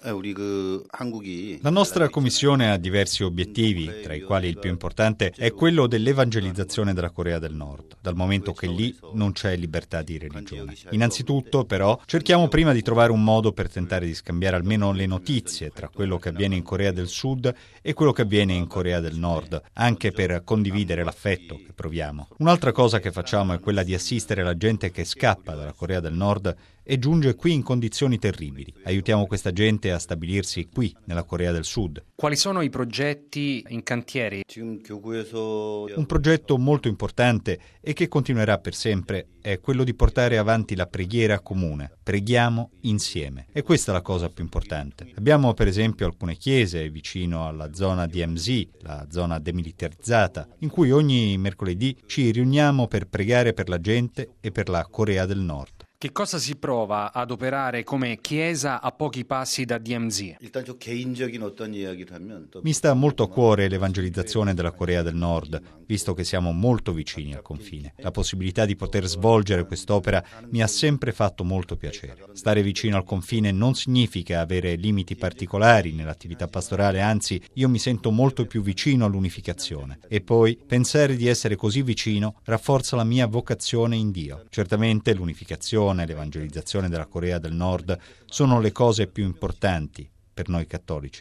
La nostra commissione ha diversi obiettivi, tra i quali il più importante è quello dell'evangelizzazione della Corea del Nord, dal momento che lì non c'è libertà di religione. Innanzitutto, però, cerchiamo prima di trovare un modo per tentare di scambiare almeno le notizie tra quello che avviene in Corea del Sud e quello che avviene in Corea del Nord, anche per condividere l'affetto che proviamo. Un'altra cosa che facciamo è quella di assistere la gente che scappa dalla Corea del Nord e giunge qui in condizioni terribili. Aiutiamo questa gente a stabilirsi qui, nella Corea del Sud. Quali sono i progetti in cantiere? Un progetto molto importante e che continuerà per sempre è quello di portare avanti la preghiera comune. Preghiamo insieme. E questa è la cosa più importante. Abbiamo per esempio alcune chiese vicino alla zona DMZ, la zona demilitarizzata, in cui ogni mercoledì ci riuniamo per pregare per la gente e per la Corea del Nord. Che cosa si prova ad operare come chiesa a pochi passi da DMZ? Mi sta molto a cuore l'evangelizzazione della Corea del Nord, visto che siamo molto vicini al confine. La possibilità di poter svolgere quest'opera mi ha sempre fatto molto piacere. Stare vicino al confine non significa avere limiti particolari nell'attività pastorale, anzi, io mi sento molto più vicino all'unificazione. E poi, pensare di essere così vicino rafforza la mia vocazione in Dio. Certamente l'unificazione e l'evangelizzazione della Corea del Nord sono le cose più importanti per noi cattolici.